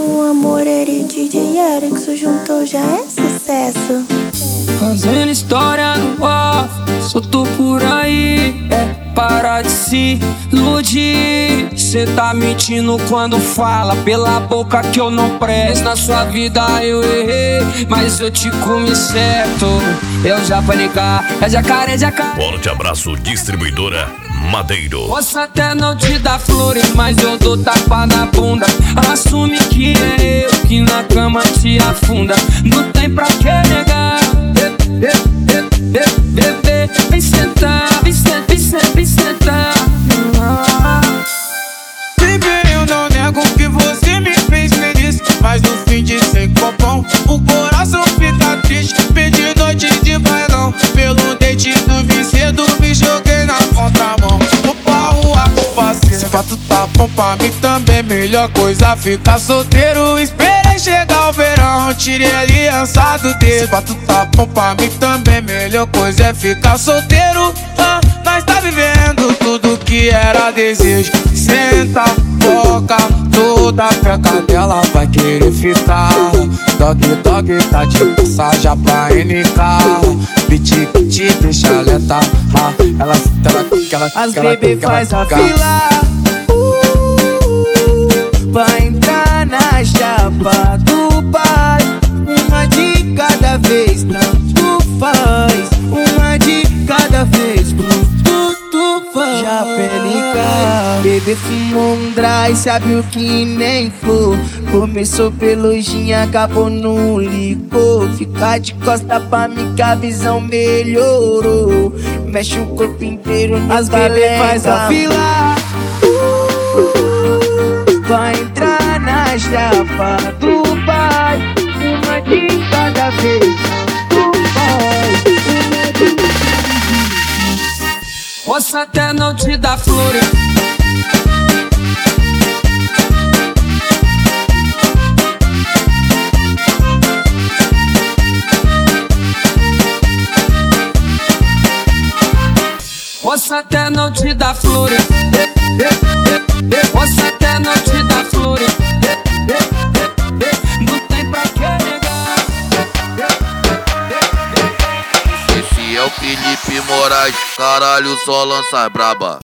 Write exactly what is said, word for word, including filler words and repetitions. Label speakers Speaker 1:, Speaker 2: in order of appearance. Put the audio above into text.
Speaker 1: o amor era e D J Erickson juntou já é sucesso.
Speaker 2: Fazendo história no off, soltou por aí. É para de se iludir. Cê tá mentindo quando fala pela boca que eu não presto. Na sua vida eu errei, mas eu te comi certo. Eu já vou ligar, é jacaré, jacaré.
Speaker 3: Forte abraço, distribuidora Madeiro.
Speaker 2: Posso até não te dar flores, mas eu dou tapa na bunda. Assume que é eu que na cama te afunda. Não tem pra que negar. Bebê, vem sentar, vem sentar, vem sentar, vem sentar.
Speaker 4: Baby, eu não nego que você me fez feliz, mas no fim de sem copão o coração fica triste. Pedi noite de bailão, pelo date dormi cedo, me joguei na contramão. Vou pra rua com parceiro, se fato tá bom pra mim também. Melhor coisa ficar solteiro. Esperei chegar o verão, tirei a aliança do dedo. Se fato tá bom pra mim também. Melhor coisa é ficar solteiro. Ah, nós tá vivendo tudo que era desejo. Senta, foca, toda a peca dela vai querer ficar. Dog, dog, tá de passagem pra N K. Beat que te deixa lenta. Ah, ela, ela, ela,
Speaker 5: as
Speaker 4: ela,
Speaker 5: bebê
Speaker 4: ela,
Speaker 5: faz a
Speaker 4: ela,
Speaker 5: fila, uh, vai entrar na chapa do pai. Uma de cada vez, tanto faz. Uma de cada vez, tudo tu faz. Já pelica, bebê fumou um dry, sabe o que nem for. Começou pelo gin, acabou no licor. Ficar de costa pra mim que a visão melhorou. Mexe o corpo inteiro, as bebê faz a fila, uh, vai entrar na chapa do pai. Uma de cada vez, tu faz.
Speaker 2: Posso até não te dar flores, posso até não te dar flores, posso até não te dar flores. Não tem pra que negar.
Speaker 6: Esse é o Felipe Moraes, caralho, só lança braba.